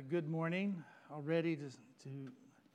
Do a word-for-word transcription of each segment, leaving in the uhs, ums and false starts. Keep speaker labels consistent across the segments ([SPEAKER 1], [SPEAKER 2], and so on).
[SPEAKER 1] good morning. All ready to, to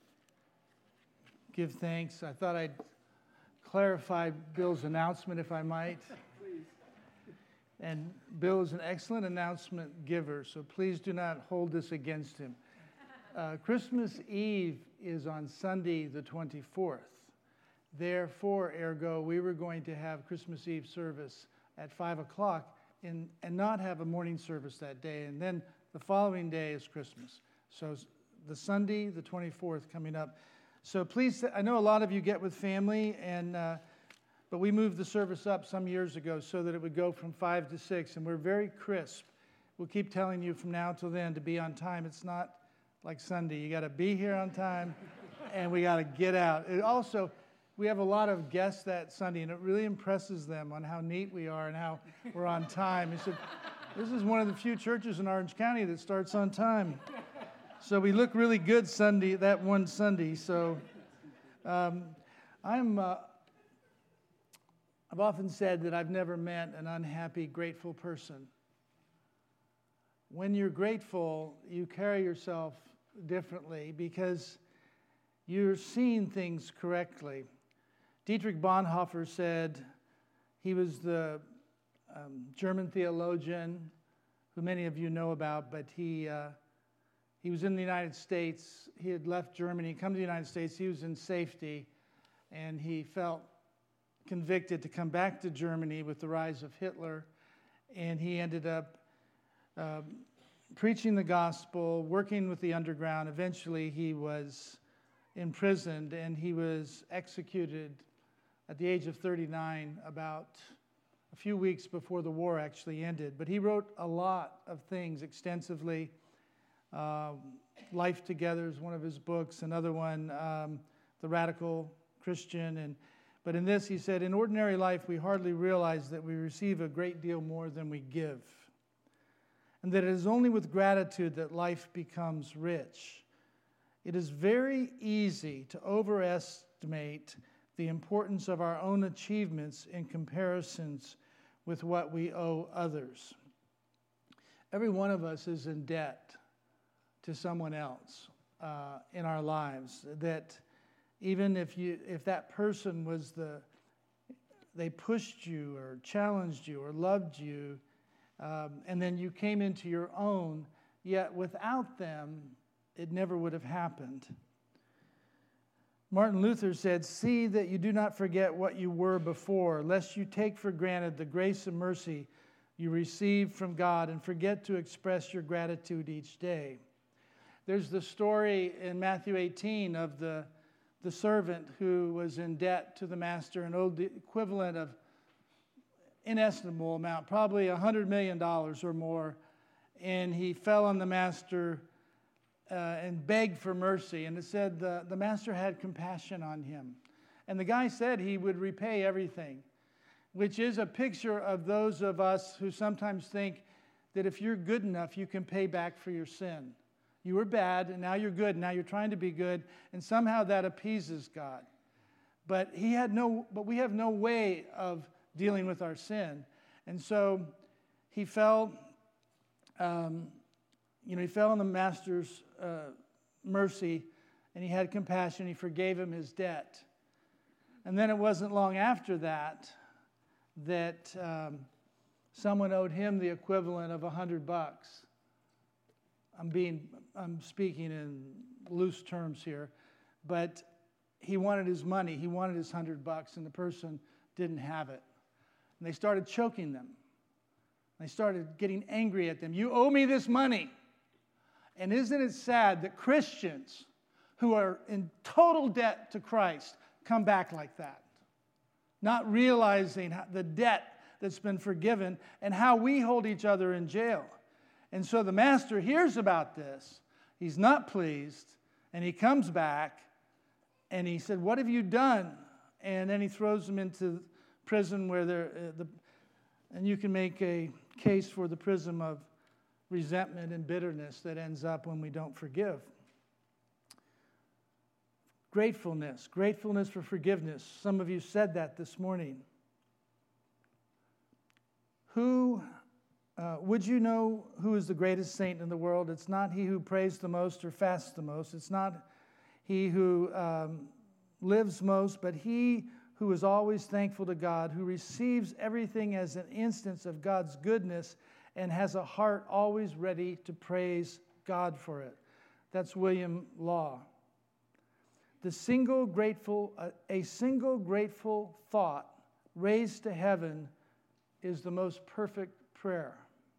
[SPEAKER 1] give thanks. I thought I'd clarify Bill's announcement, if I might. Please. And Bill is an excellent announcement giver, so please do not hold this against him. Uh, Christmas Eve is on Sunday the twenty-fourth. Therefore, ergo, we were going to have Christmas Eve service at five o'clock in, and not have a morning service that day. And then the following day is Christmas. So the Sunday, the twenty-fourth, coming up. So please, I know a lot of you get with family, and uh, but we moved the service up some years ago so that it would go from five to six, and we're very crisp. We'll keep telling you from now till then to be on time. It's not like Sunday. You got to be here on time, and we got to get out. It also, we have a lot of guests that Sunday, and it really impresses them on how neat we are and how we're on time. He said, this is one of the few churches in Orange County that starts on time. So we look really good Sunday, that one Sunday. So um, I'm, uh, I've often said that I've never met an unhappy, grateful person. When you're grateful, you carry yourself differently because you're seeing things correctly. Dietrich Bonhoeffer said, he was the um, German theologian who many of you know about, but he uh, he was in the United States. He had left Germany, come to the United States. He was in safety, and he felt convicted to come back to Germany with the rise of Hitler, and he ended up uh, preaching the gospel, working with the underground. Eventually, he was imprisoned, and he was executed at the age of thirty-nine, about a few weeks before the war actually ended. But he wrote a lot of things extensively. Uh, Life Together is one of his books. Another one, um, The Radical Christian. And but in this, he said, in ordinary life, we hardly realize that we receive a great deal more than we give, and that it is only with gratitude that life becomes rich. It is very easy to overestimate the importance of our own achievements in comparisons with what we owe others. Every one of us is in debt to someone else uh, in our lives. That even if you, if that person was the, they pushed you or challenged you or loved you, um, and then you came into your own, yet without them, it never would have happened. Martin Luther said, see that you do not forget what you were before, lest you take for granted the grace and mercy you received from God and forget to express your gratitude each day. There's the story in Matthew eighteen of the, the servant who was in debt to the master, an owed the equivalent of inestimable amount, probably one hundred million dollars or more, and he fell on the master Uh, and begged for mercy. And it said the, the master had compassion on him. And the guy said he would repay everything, which is a picture of those of us who sometimes think that if you're good enough, you can pay back for your sin. You were bad, and now you're good. Now you're trying to be good, and somehow that appeases God. But he had no. But we have no way of dealing with our sin. And so he fell... Um, You know, he fell on the master's uh, mercy, and he had compassion. He forgave him his debt. And then it wasn't long after that that um, someone owed him the equivalent of a hundred bucks. I'm being, I'm speaking in loose terms here, but he wanted his money. He wanted his hundred bucks, and the person didn't have it. And they started choking them. They started getting angry at them. You owe me this money. And isn't it sad that Christians who are in total debt to Christ come back like that? Not realizing the debt that's been forgiven and how we hold each other in jail. And so the master hears about this. He's not pleased. And he comes back and he said, what have you done? And then he throws them into prison where they're, uh, the, and you can make a case for the prison of resentment and bitterness that ends up when we don't forgive. Gratefulness, gratefulness for forgiveness. Some of you said that this morning. Who Uh, would you know who is the greatest saint in the world? It's not he who prays the most or fasts the most. It's not he who um, lives most, but he who is always thankful to God, who receives everything as an instance of God's goodness and has a heart always ready to praise God for it. That's William Law. The single grateful, uh, a single grateful thought raised to heaven is the most perfect prayer.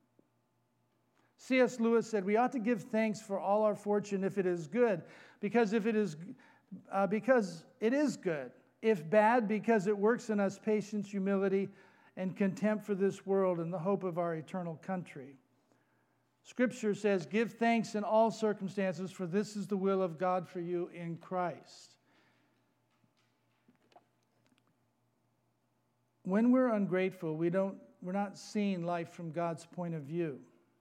[SPEAKER 1] C S Lewis said, we ought to give thanks for all our fortune if it is good, because if it is, uh, because it is good. If bad, because it works in us patience, humility, and contempt for this world and the hope of our eternal country. Scripture says, give thanks in all circumstances, for this is the will of God for you in Christ. When we're ungrateful, we don't, we're not seeing life from God's point of view.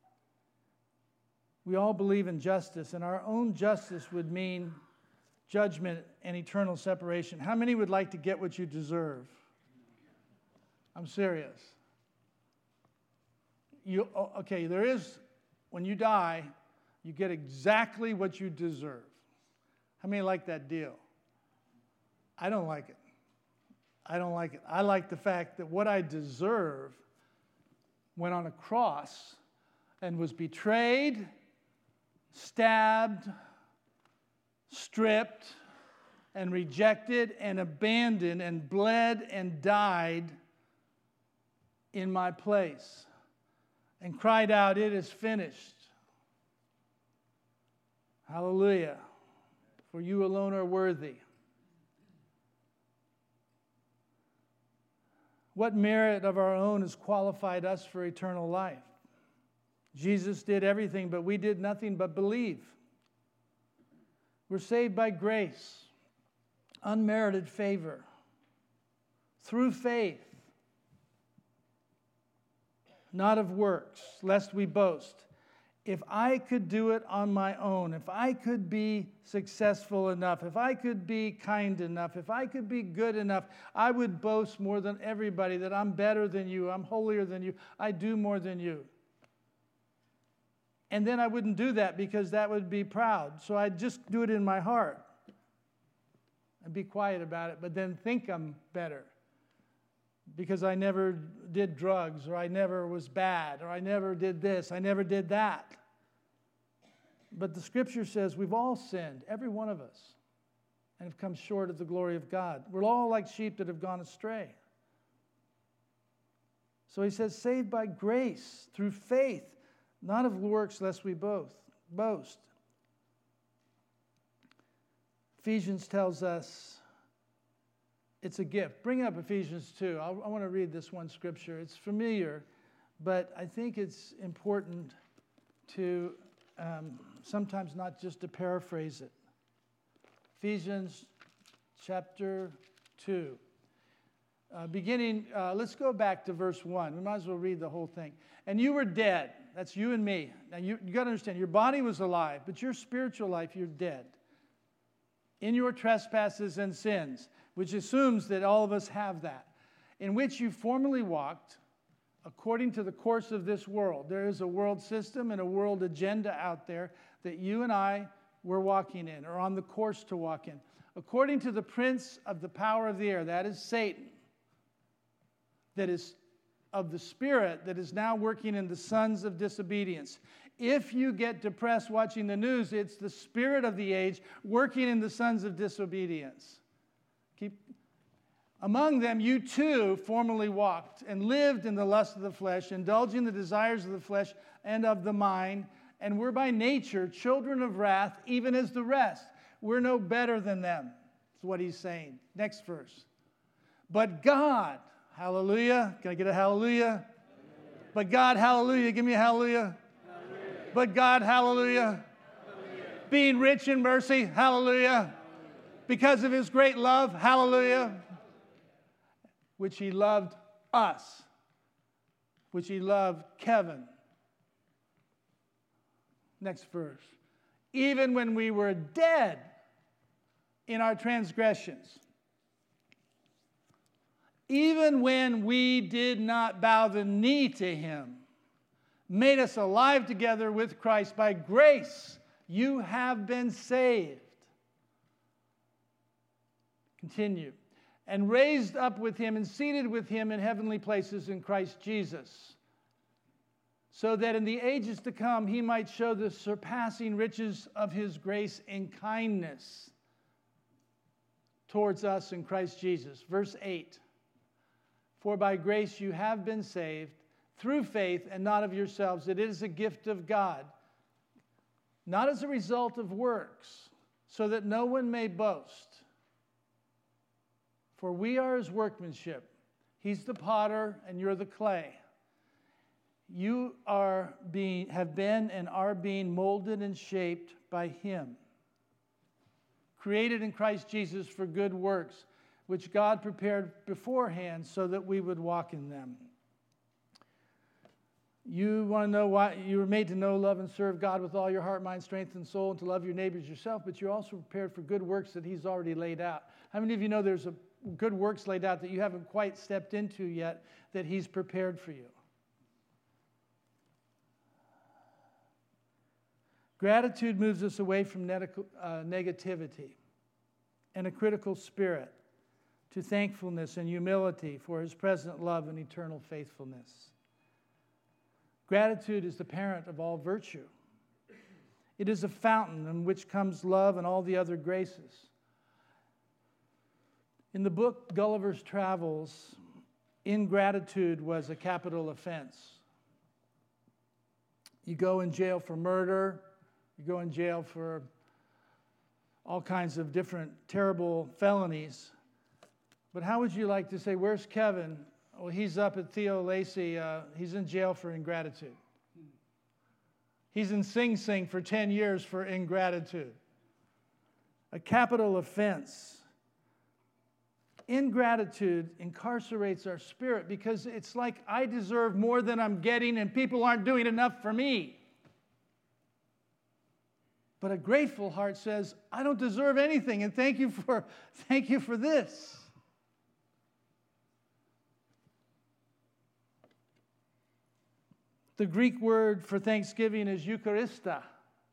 [SPEAKER 1] We all believe in justice, and our own justice would mean judgment and eternal separation. How many would like to get what you deserve? I'm serious. You, okay, there is, when you die, you get exactly what you deserve. How many like that deal? I don't like it. I don't like it. I like the fact that what I deserve went on a cross and was betrayed, stabbed, stripped, and rejected, and abandoned, and bled, and died in my place, and cried out, it is finished. Hallelujah. For you alone are worthy. What merit of our own has qualified us for eternal life? Jesus did everything, but we did nothing but believe. We're saved by grace, unmerited favor, through faith, not of works, lest we boast. If I could do it on my own, if I could be successful enough, if I could be kind enough, if I could be good enough, I would boast more than everybody that I'm better than you, I'm holier than you, I do more than you. And then I wouldn't do that because that would be proud. So I'd just do it in my heart and be quiet about it, but then think I'm better because I never did drugs, or I never was bad, or I never did this, I never did that. But the Scripture says we've all sinned, every one of us, and have come short of the glory of God. We're all like sheep that have gone astray. So he says, saved by grace, through faith, not of works, lest we both boast. Ephesians tells us it's a gift. Bring up Ephesians two. I'll, I want to read this one scripture. It's familiar, but I think it's important to um, sometimes not just to paraphrase it. Ephesians chapter two. Uh, beginning, uh, let's go back to verse one. We might as well read the whole thing. And you were dead. That's you and me. Now, you, you got to understand, your body was alive, but your spiritual life, you're dead. In your trespasses and sins, which assumes that all of us have that, in which you formerly walked according to the course of this world. There is a world system and a world agenda out there that you and I were walking in, or on the course to walk in. According to the prince of the power of the air, that is Satan, that is of the spirit that is now working in the sons of disobedience. If you get depressed watching the news, it's the spirit of the age working in the sons of disobedience. Keep. Among them you too formerly walked and lived in the lust of the flesh, indulging the desires of the flesh and of the mind, and were by nature children of wrath, even as the rest. We're no better than them, is what he's saying. Next verse. But God, hallelujah. Can I get a hallelujah? Hallelujah. But God, hallelujah. Give me a hallelujah. Hallelujah. But God, hallelujah. Hallelujah. Being rich in mercy, hallelujah. Hallelujah. Because of his great love, hallelujah. Which he loved us. Which he loved Kevin. Next verse. Even when we were dead in our transgressions, even when we did not bow the knee to him, made us alive together with Christ. By grace, you have been saved. Continue. And raised up with him and seated with him in heavenly places in Christ Jesus, so that in the ages to come he might show the surpassing riches of his grace in kindness towards us in Christ Jesus. Verse eight. For by grace you have been saved through faith, and not of yourselves. It is a gift of God, not as a result of works, so that no one may boast. For we are his workmanship. He's the potter and you're the clay. You are being, have been and are being molded and shaped by him, created in Christ Jesus for good works, which God prepared beforehand so that we would walk in them. You want to know why you were made to know, love, and serve God with all your heart, mind, strength, and soul, and to love your neighbors yourself, but you're also prepared for good works that he's already laid out. How many of you know there's a good works laid out that you haven't quite stepped into yet that he's prepared for you? Gratitude moves us away from negativity and a critical spirit to thankfulness and humility for his present love and eternal faithfulness. Gratitude is the parent of all virtue. It is a fountain in which comes love and all the other graces. In the book Gulliver's Travels, ingratitude was a capital offense. You go in jail for murder, you go in jail for all kinds of different terrible felonies. But how would you like to say, where's Kevin? Well, he's up at Theo Lacey. Uh, he's in jail for ingratitude. He's in Sing Sing for ten years for ingratitude. A capital offense. Ingratitude incarcerates our spirit because it's like I deserve more than I'm getting and people aren't doing enough for me. But a grateful heart says, I don't deserve anything, and thank you for, thank you for this. The Greek word for thanksgiving is Eucharista,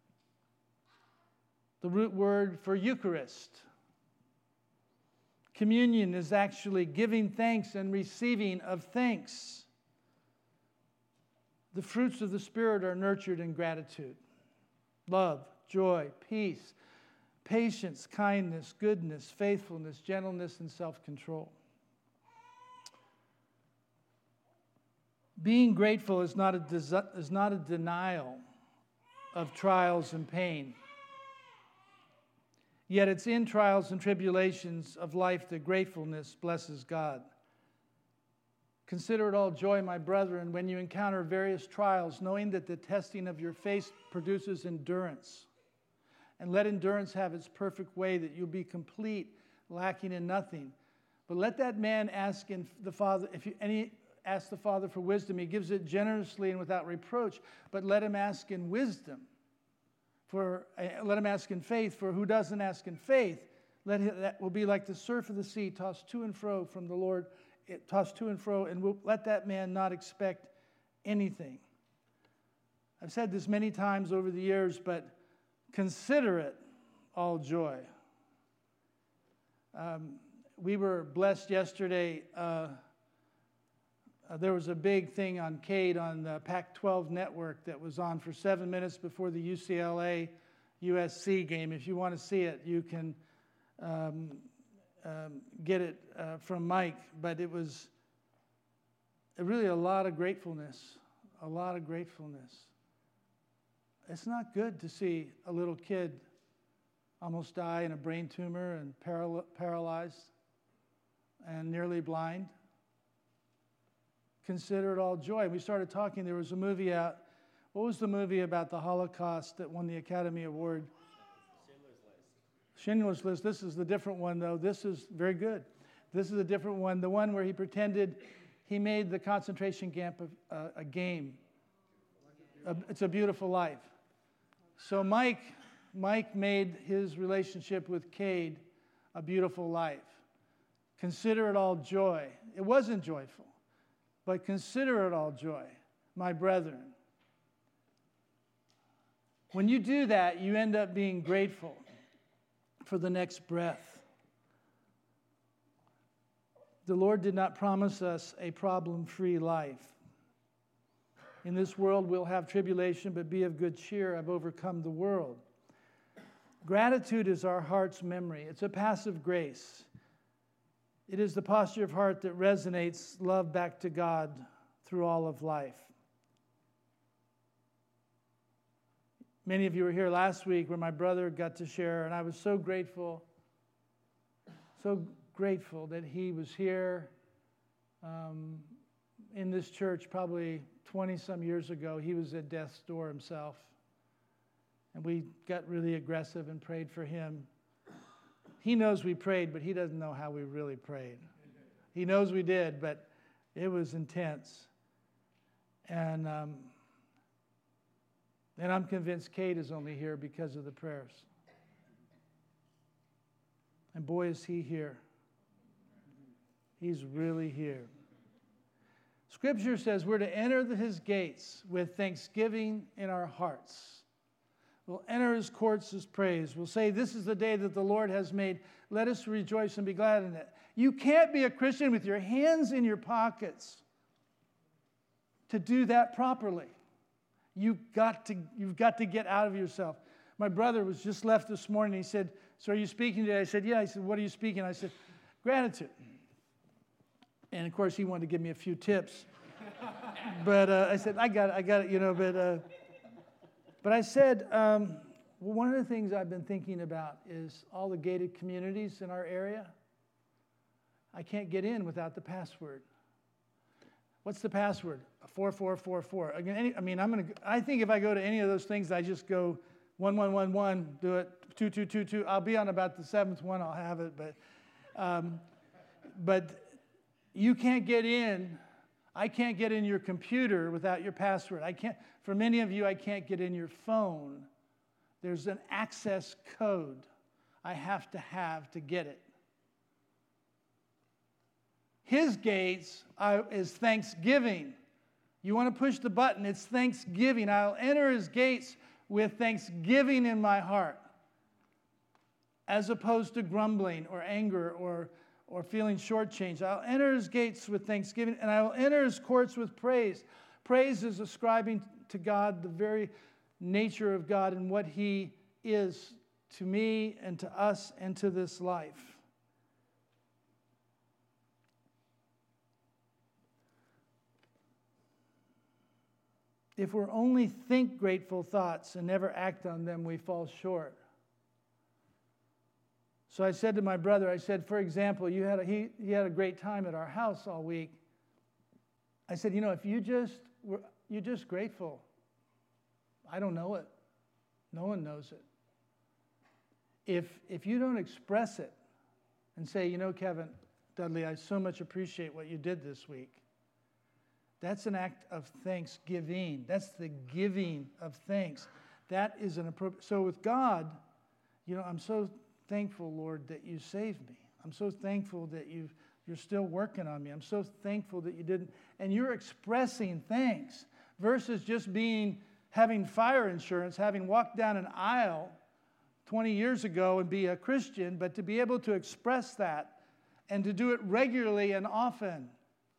[SPEAKER 1] the root word for Eucharist. Communion is actually giving thanks and receiving of thanks. The fruits of the Spirit are nurtured in gratitude. Love, joy, peace, patience, kindness, goodness, faithfulness, gentleness, and self-control. Being grateful is not a desi- is not a denial of trials and pain. Yet it's in trials and tribulations of life that gratefulness blesses God. Consider it all joy, my brethren, when you encounter various trials, knowing that the testing of your faith produces endurance. And let endurance have its perfect way, that you'll be complete, lacking in nothing. But let that man ask in the Father, if you, any ask the Father for wisdom, he gives it generously and without reproach. But let him ask in wisdom. For uh, let him ask in faith, for who doesn't ask in faith, let him, that will be like the surf of the sea, tossed to and fro from the Lord, it, tossed to and fro, and we'll, let that man not expect anything. I've said this many times over the years, but consider it all joy. Um, we were blessed yesterday. Uh, Uh, there was a big thing on Cade on the Pac twelve network that was on for seven minutes before the U C L A U S C game. If you want to see it, you can um, um, get it uh, from Mike. But it was really a lot of gratefulness, a lot of gratefulness. It's not good to see a little kid almost die in a brain tumor and paral- paralyzed and nearly blind. Consider it all joy. We started talking, there was a movie out. What was the movie about the Holocaust that won the Academy Award? Schindler's List. Schindler's List. This is the different one, though. This is very good. This is a different one. The one where he pretended he made the concentration camp a, a, a game. A, it's a Beautiful Life. So Mike, Mike made his relationship with Cade a beautiful life. Consider it all joy. It wasn't joyful. But consider it all joy, my brethren, When you do that, you end up being grateful for the next breath. The Lord did not promise us a problem-free life. In this world we'll have tribulation, but be of good cheer. I've overcome the world. Gratitude is our heart's memory. It's a passive grace. It is the posture of heart that resonates love back to God through all of life. Many of you were here last week where my brother got to share, and I was so grateful, so grateful that he was here um, in this church probably twenty-some years ago. He was at death's door himself, and we got really aggressive and prayed for him. He knows we prayed, but he doesn't know how we really prayed. He knows we did, but it was intense. And um, and I'm convinced Kate is only here because of the prayers. And boy, is he here. He's really here. Scripture says we're to enter his gates with thanksgiving in our hearts. We'll enter his courts with praise. We'll say, this is the day that the Lord has made. Let us rejoice and be glad in it. You can't be a Christian with your hands in your pockets to do that properly. You've got to, you've got to get out of yourself. My brother was just left this morning. He said, so are you speaking today? I said, yeah. He said, what are you speaking? I said, gratitude. And of course, he wanted to give me a few tips. But uh, I said, I got it, I got it, you know. But, uh, but I said, um, well, one of the things I've been thinking about is all the gated communities in our area. I can't get in without the password. What's the password? four four four four. Again, any, I mean, I'm gonna. I think if I go to any of those things, I just go one one one one, do it two two two two. I'll be on about the seventh one. I'll have it, but, um, but you can't get in. I can't get in your computer without your password. I can't. For many of you, I can't get in your phone. There's an access code I have to have to get it. His gates are, is thanksgiving. You want to push the button, it's thanksgiving. I'll enter his gates with thanksgiving in my heart, as opposed to grumbling or anger or, or feeling shortchanged. I'll enter his gates with thanksgiving, and I will enter his courts with praise. Praise is ascribing to God the very nature of God and what he is to me and to us and to this life. If we're only think grateful thoughts and never act on them, we fall short. So I said to my brother, I said, for example, you had a, he, he had a great time at our house all week. I said, you know, if you just were, you're just grateful, I don't know it. No one knows it. If if you don't express it and say, you know, Kevin, Dudley, I so much appreciate what you did this week. That's an act of thanksgiving. That's the giving of thanks. That is an appropriate. So with God, you know, I'm so thankful, Lord, that you saved me. I'm so thankful that you you're still working on me. I'm so thankful that you didn't. And you're expressing thanks versus just being having fire insurance, having walked down an aisle twenty years ago and be a Christian, but to be able to express that and to do it regularly and often.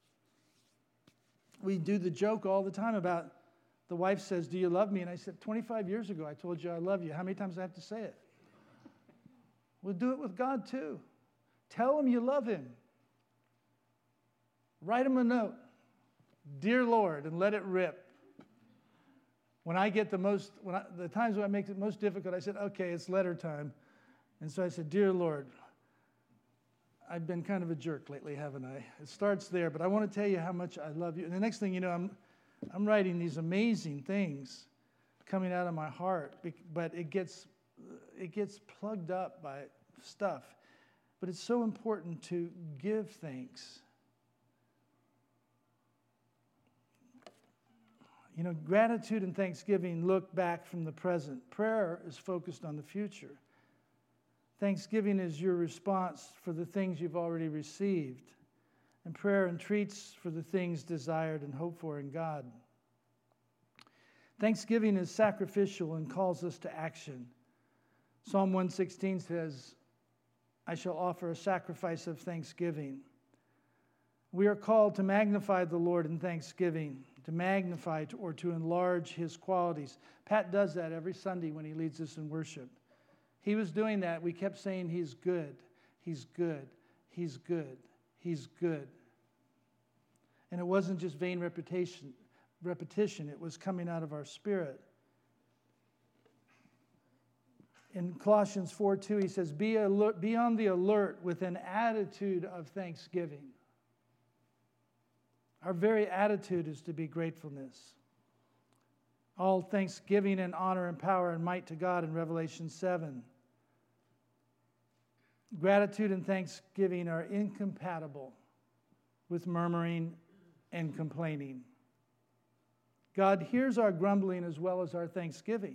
[SPEAKER 1] We do the joke all the time about the wife says, do you love me? And I said, twenty-five years ago, I told you I love you. How many times do I have to say it? We'll do it with God too. Tell him you love him. Write him a note. Dear Lord, and let it rip. When I get the most, when I, the times when I make it most difficult, I said, okay, it's letter time. And so I said, dear Lord, I've been kind of a jerk lately, haven't I? It starts there, but I want to tell you how much I love you. And the next thing you know, I'm I'm writing these amazing things coming out of my heart, but it gets it gets plugged up by stuff. But it's so important to give thanks. You know, gratitude and thanksgiving look back from the present. Prayer is focused on the future. Thanksgiving is your response for the things you've already received. And prayer entreats for the things desired and hoped for in God. Thanksgiving is sacrificial and calls us to action. Psalm one sixteen says, I shall offer a sacrifice of thanksgiving. We are called to magnify the Lord in thanksgiving, to magnify or to enlarge his qualities. Pat does that every Sunday when he leads us in worship. He was doing that. We kept saying he's good, he's good, he's good, he's good. And it wasn't just vain repetition, repetition. It was coming out of our spirit. In Colossians four two, he says, be, alert, be on the alert with an attitude of thanksgiving. Our very attitude is to be gratefulness. All thanksgiving and honor and power and might to God in Revelation seven. Gratitude and thanksgiving are incompatible with murmuring and complaining. God hears our grumbling as well as our thanksgiving.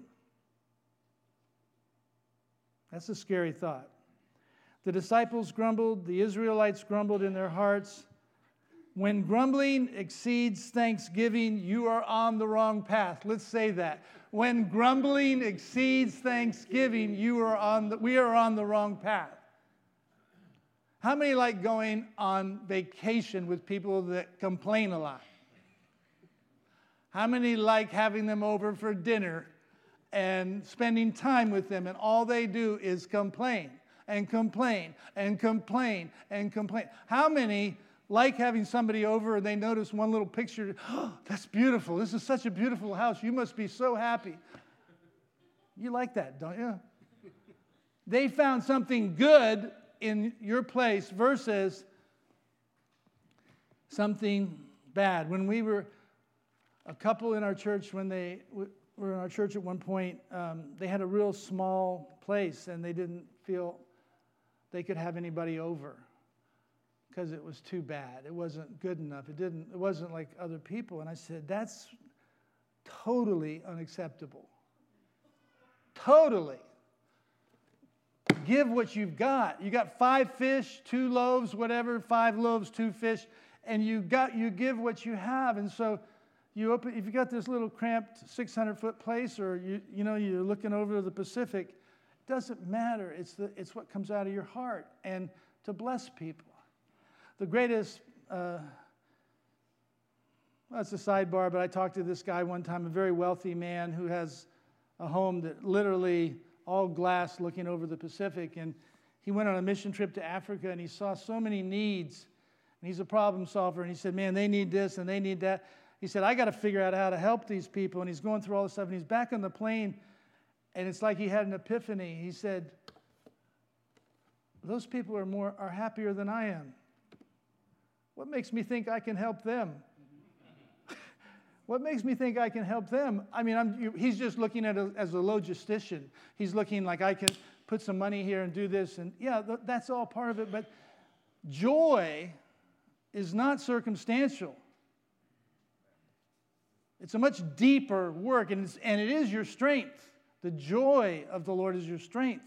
[SPEAKER 1] That's a scary thought. The disciples grumbled, the Israelites grumbled in their hearts. When grumbling exceeds thanksgiving, you are on the wrong path. Let's say that. When grumbling exceeds thanksgiving, you are on the, we are on the wrong path. How many like going on vacation with people that complain a lot? How many like having them over for dinner and spending time with them, and all they do is complain and complain and complain and complain? How many like having somebody over and they notice one little picture? Oh, that's beautiful. This is such a beautiful house. You must be so happy. You like that, don't you? They found something good in your place versus something bad. When we were a couple in our church, when they were in our church at one point, um, they had a real small place and they didn't feel they could have anybody over because it was too bad. It wasn't good enough. It didn't. It wasn't like other people. And I said, that's totally unacceptable. Totally. Give what you've got. You got five fish, two loaves, whatever, five loaves, two fish, and you got you give what you have. And so you open, if you got this little cramped six hundred foot place, or you you know you're looking over the Pacific, it doesn't matter. It's the it's what comes out of your heart, and to bless people. The greatest. Uh, well, it's a sidebar, but I talked to this guy one time, a very wealthy man who has a home that literally all glass looking over the Pacific. And he went on a mission trip to Africa, and he saw so many needs. And he's a problem solver. And he said, man, they need this and they need that. He said, I got to figure out how to help these people. And he's going through all this stuff. And he's back on the plane, and it's like he had an epiphany. He said, those people are more are happier than I am. What makes me think I can help them? What makes me think I can help them? I mean, I'm, he's just looking at it as a logistician. He's looking like I can put some money here and do this. And yeah, th- that's all part of it. But joy is not circumstantial. It's a much deeper work, and, it's, and it is your strength. The joy of the Lord is your strength.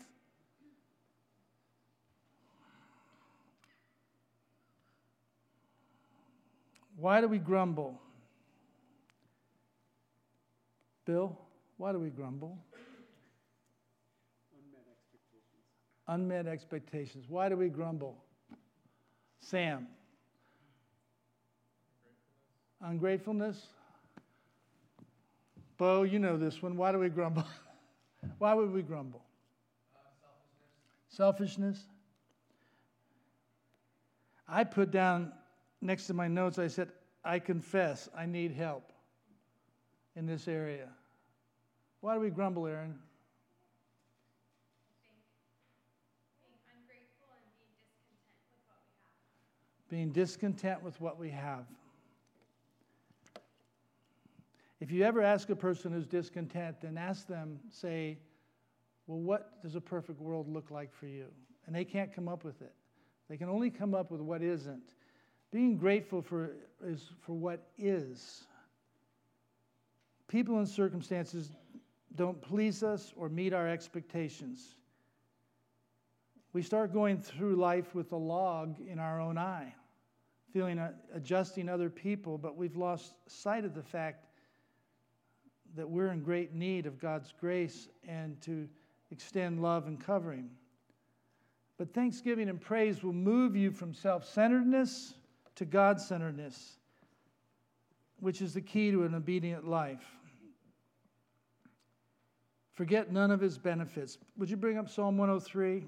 [SPEAKER 1] Why do we grumble? Bill, why do we grumble?
[SPEAKER 2] Unmet expectations.
[SPEAKER 1] Unmet expectations. Why do we grumble? Sam. Ungratefulness. Bo, you know this one. Why do we grumble? Why would we grumble?
[SPEAKER 2] Uh, selfishness.
[SPEAKER 1] Selfishness. I put down next to my notes, I said, I confess I need help in this area. Why do we grumble, Aaron? Being discontent with what we have. If you ever ask a person who's discontent, then ask them, say, well, what does a perfect world look like for you? And they can't come up with it. They can only come up with what isn't. Being grateful for is for what is. People and circumstances don't please us or meet our expectations. We start going through life with a log in our own eye, feeling uh, adjusting other people, but we've lost sight of the fact that we're in great need of God's grace and to extend love and covering. But thanksgiving and praise will move you from self-centeredness to God-centeredness, which is the key to an obedient life. Forget none of his benefits. Would you bring up Psalm one oh three?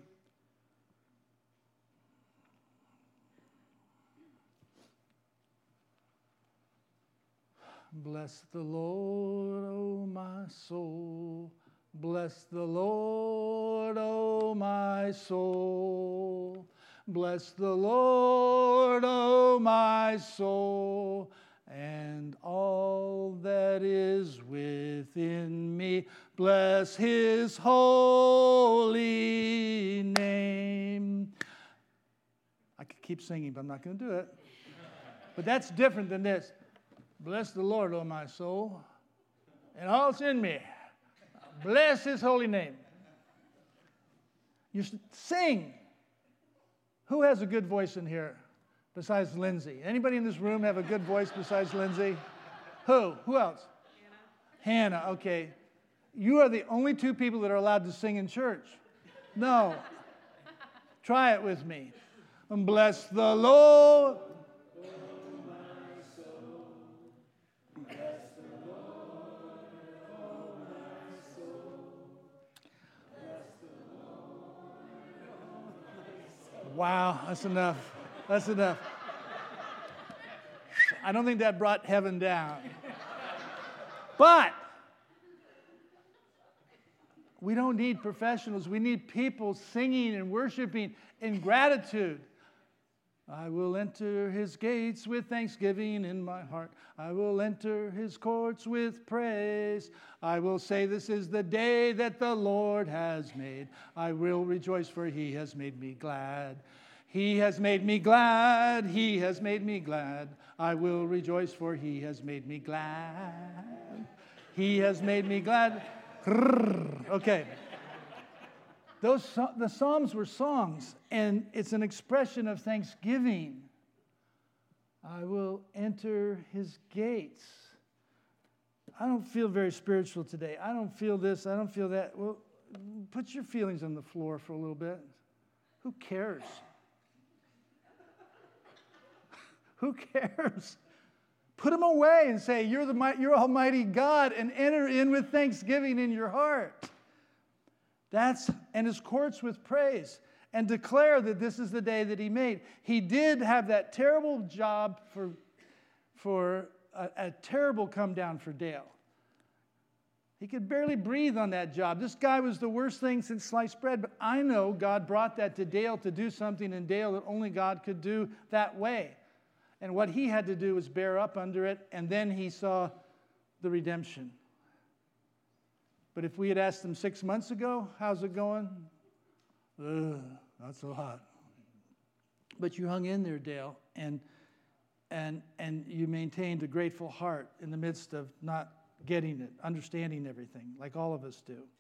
[SPEAKER 1] Bless the Lord, O my soul. Bless the Lord, O my soul. Bless the Lord, O my soul, and all that is within me. Bless his holy name. I could keep singing, but I'm not going to do it. But that's different than this. Bless the Lord, O my soul, and all that's in me. Bless his holy name. You should sing. Who has a good voice in here besides Lindsay? Anybody in this room have a good voice besides Lindsay? Who? Who else? Hannah. Hannah, okay. You are the only two people that are allowed to sing in church. No. Try it with me. And bless the Lord. Wow, that's enough. That's enough. I don't think that brought heaven down. But we don't need professionals. We need people singing and worshiping in gratitude. I will enter his gates with thanksgiving in my heart. I will enter his courts with praise. I will say, this is the day that the Lord has made. I will rejoice, for he has made me glad. He has made me glad. He has made me glad. I will rejoice, for he has made me glad. He has made me glad. Okay. Those the Psalms were songs, and it's an expression of thanksgiving. I will enter his gates. I don't feel very spiritual today. I don't feel this. I don't feel that. Well, put your feelings on the floor for a little bit. Who cares? Who cares? Put them away and say, you're the you're Almighty God, and enter in with thanksgiving in your heart. That's, and his courts with praise, and declare that this is the day that he made. He did have that terrible job for, for a, a terrible come down for Dale. He could barely breathe on that job. This guy was the worst thing since sliced bread, but I know God brought that to Dale to do something in Dale that only God could do that way. And what he had to do was bear up under it, and then he saw the redemption. But if we had asked him six months ago, how's it going? Ugh, not so hot. But you hung in there, Dale, and and and you maintained a grateful heart in the midst of not getting it, understanding everything, like all of us do.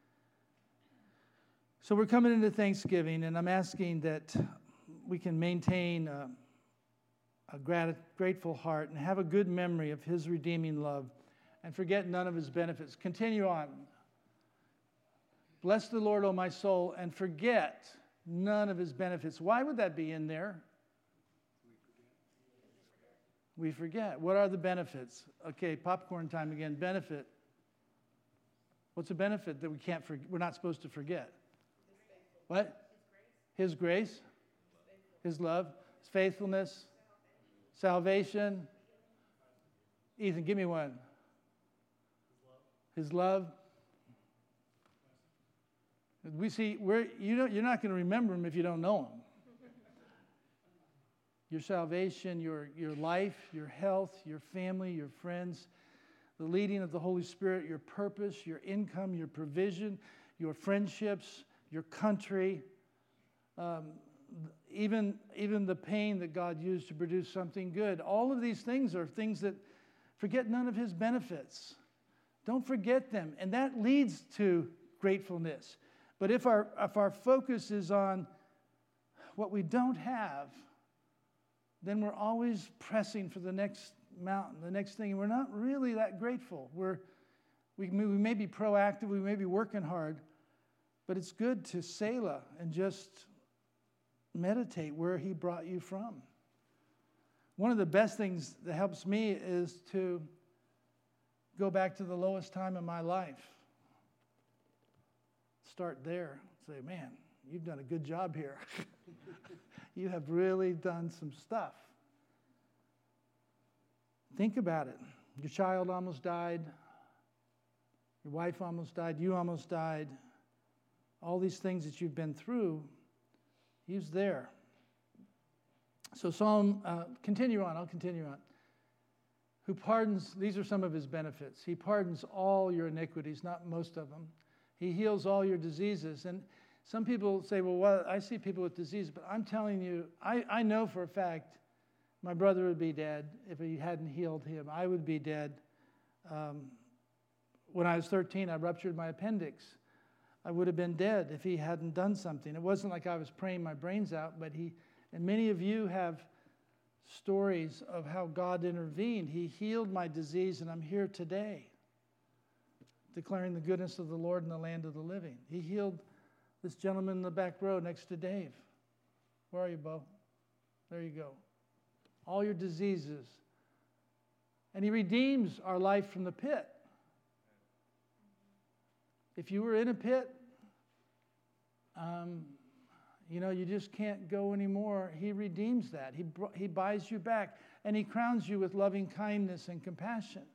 [SPEAKER 1] So we're coming into Thanksgiving, and I'm asking that we can maintain a, a grat- grateful heart and have a good memory of his redeeming love and forget none of his benefits. Continue on. Bless the Lord, O my soul, and forget none of his benefits. Why would that be in there? We forget. What are the benefits? Okay, popcorn time again. Benefit. What's a benefit that we can't forget? We're not supposed to forget? What? His grace. His grace. His love. His faithfulness. Salvation. Ethan, give me one. His love. We see, we're, you don't, you're not going to remember him if you don't know him. Your salvation, your, your life, your health, your family, your friends, the leading of the Holy Spirit, your purpose, your income, your provision, your friendships, your country, um, even, even the pain that God used to produce something good. All of these things are things that forget none of his benefits. Don't forget them. And that leads to gratefulness. But if our, if our focus is on what we don't have, then we're always pressing for the next mountain, the next thing. And we're not really that grateful. We're, We may, we may be proactive, we may be working hard, but it's good to Selah and just meditate where he brought you from. One of the best things that helps me is to go back to the lowest time in my life. Start there. Say, man, you've done a good job here. You have really done some stuff. Think about it. Your child almost died. Your wife almost died. You almost died. All these things that you've been through, he was there. So Psalm, uh, continue on. I'll continue on. Who pardons, these are some of his benefits. He pardons all your iniquities, not most of them. He heals all your diseases. And some people say, well, well I see people with disease, but I'm telling you, I, I know for a fact my brother would be dead if he hadn't healed him. I would be dead. Um, when I was thirteen, I ruptured my appendix. I would have been dead if he hadn't done something. It wasn't like I was praying my brains out, but he, and many of you have stories of how God intervened. He healed my disease, and I'm here today, declaring the goodness of the Lord in the land of the living. He healed this gentleman in the back row next to Dave. Where are you, Bo? There you go. All your diseases. And he redeems our life from the pit. If you were in a pit, um, you know, you just can't go anymore. He redeems that. He, he buys you back. And he crowns you with loving kindness and compassion.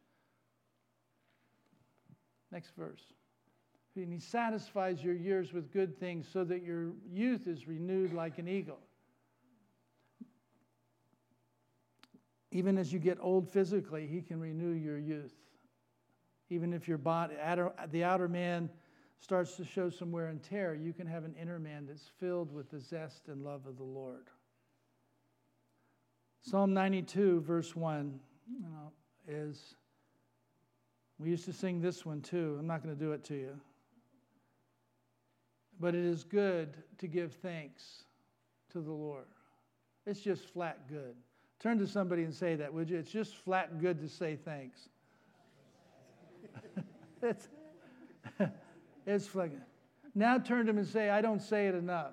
[SPEAKER 1] Next verse. And he satisfies your years with good things so that your youth is renewed like an eagle. Even as you get old physically, he can renew your youth. Even if your body, the outer man starts to show some wear and tear, you can have an inner man that's filled with the zest and love of the Lord. Psalm ninety-two, verse one, you know, is, we used to sing this one too. I'm not going to do it to you. But it is good to give thanks to the Lord. It's just flat good. Turn to somebody and say that, would you? It's just flat good to say thanks. it's, it's flat good. Now turn to him and say, I don't say it enough.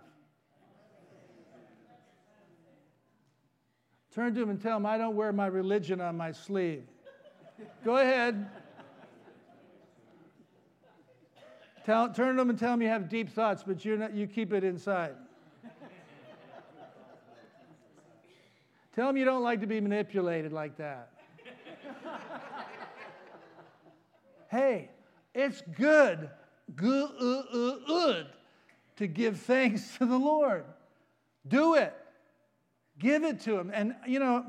[SPEAKER 1] Turn to him and tell him, I don't wear my religion on my sleeve. Go ahead. Tell, turn to him and tell him you have deep thoughts, but you're not, you keep it inside. Tell him you don't like to be manipulated like that. Hey, it's good, good, good to give thanks to the Lord. Do it. Give it to him. And, you know,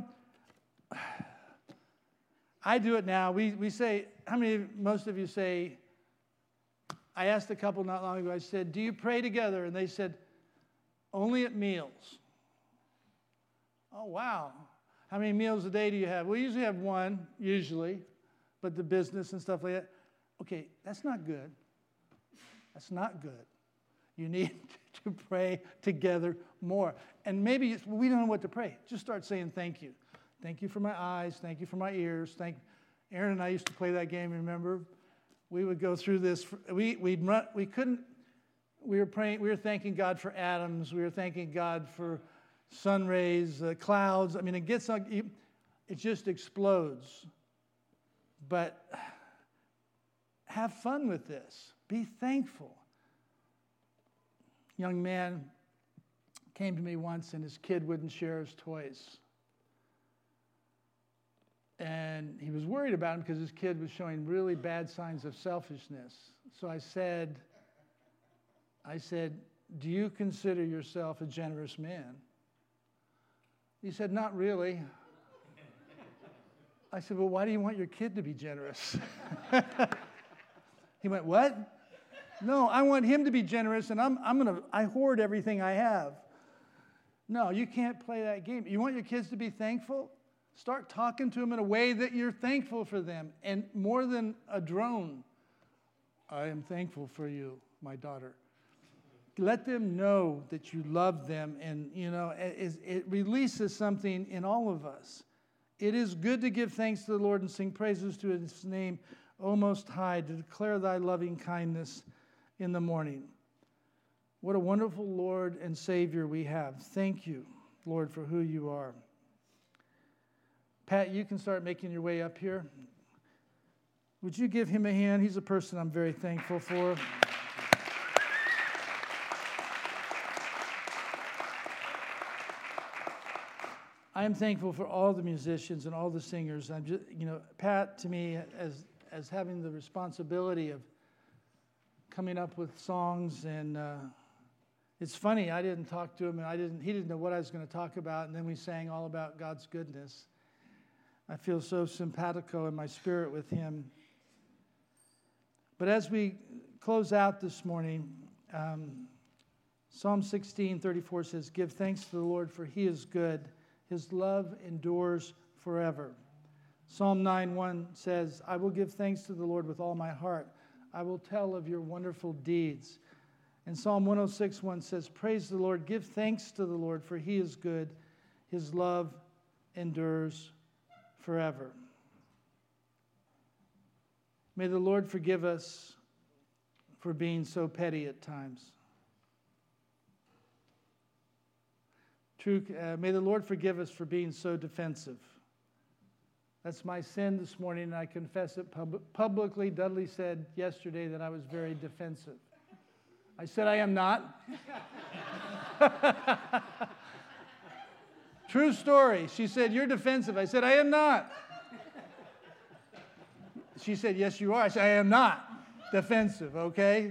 [SPEAKER 1] I do it now. We, we say, how many, most of you say, I asked a couple not long ago, I said, do you pray together? And they said, only at meals. Oh, wow. How many meals a day do you have? We usually have one, usually, but the business and stuff like that. Okay, that's not good. That's not good. You need to pray together more. And maybe it's, we don't know what to pray. Just start saying thank you. Thank you for my eyes. Thank you for my ears. Thank. Aaron and I used to play that game, remember? We would go through this. We we'd run, we couldn't. We were praying. We were thanking God for atoms. We were thanking God for sun rays, uh, clouds. I mean, it gets like it just explodes. But have fun with this. Be thankful. Young man came to me once, and his kid wouldn't share his toys. And he was worried about him because his kid was showing really bad signs of selfishness. So I said, I said, do you consider yourself a generous man? He said, not really. I said, well, why do you want your kid to be generous? He went, what? No, I want him to be generous, and I'm, I'm gonna, I hoard everything I have. No, you can't play that game. You want your kids to be thankful? Start talking to them in a way that you're thankful for them. And more than a drone, I am thankful for you, my daughter. Let them know that you love them. And, you know, it, it releases something in all of us. It is good to give thanks to the Lord and sing praises to his name. O Most High, to declare thy loving kindness in the morning. What a wonderful Lord and Savior we have. Thank you, Lord, for who you are. Pat, you can start making your way up here. Would you give him a hand? He's a person I'm very thankful for. I am thankful for all the musicians and all the singers. I'm just, you know, Pat, to me, as as having the responsibility of coming up with songs, and uh, it's funny, I didn't talk to him, and I didn't. He didn't know what I was going to talk about, and then we sang all about God's goodness. I feel so simpatico in my spirit with him. But as we close out this morning, um, Psalm sixteen thirty-four says, "Give thanks to the Lord, for he is good. His love endures forever." Psalm nine one says, "I will give thanks to the Lord with all my heart. I will tell of your wonderful deeds." And Psalm one oh six one says, "Praise the Lord, give thanks to the Lord, for he is good. His love endures forever." May the Lord forgive us for being so petty at times. True, uh, may the Lord forgive us for being so defensive. That's my sin this morning, and I confess it pub- publicly. Dudley said yesterday that I was very defensive. I said I am not. True story. She said, "You're defensive." I said, "I am not." She said, "Yes, you are." I said, "I am not defensive," okay?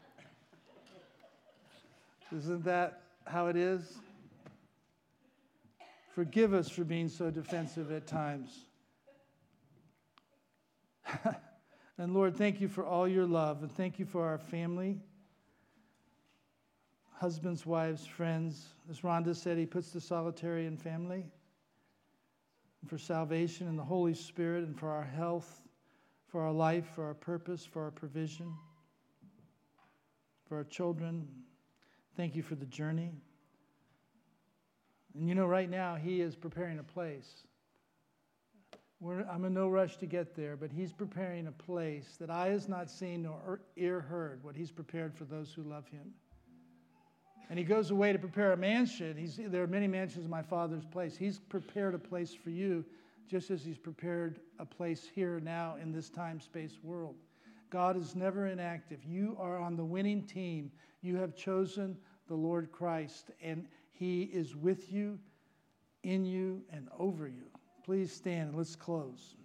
[SPEAKER 1] Isn't that how it is? Forgive us for being so defensive at times. And Lord, thank you for all your love, and thank you for our family, husbands, wives, friends. As Rhonda said, he puts the solitary in family, and for salvation and the Holy Spirit, and for our health, for our life, for our purpose, for our provision, for our children. Thank you for the journey. And you know, right now, he is preparing a place. We're, I'm in no rush to get there, but he's preparing a place that eye has not seen nor ear heard, what he's prepared for those who love him. And he goes away to prepare a mansion. He's, there are many mansions in my Father's place. He's prepared a place for you, just as he's prepared a place here now in this time-space world. God is never inactive. You are on the winning team. You have chosen the Lord Christ, and he is with you, in you, and over you. Please stand and let's close.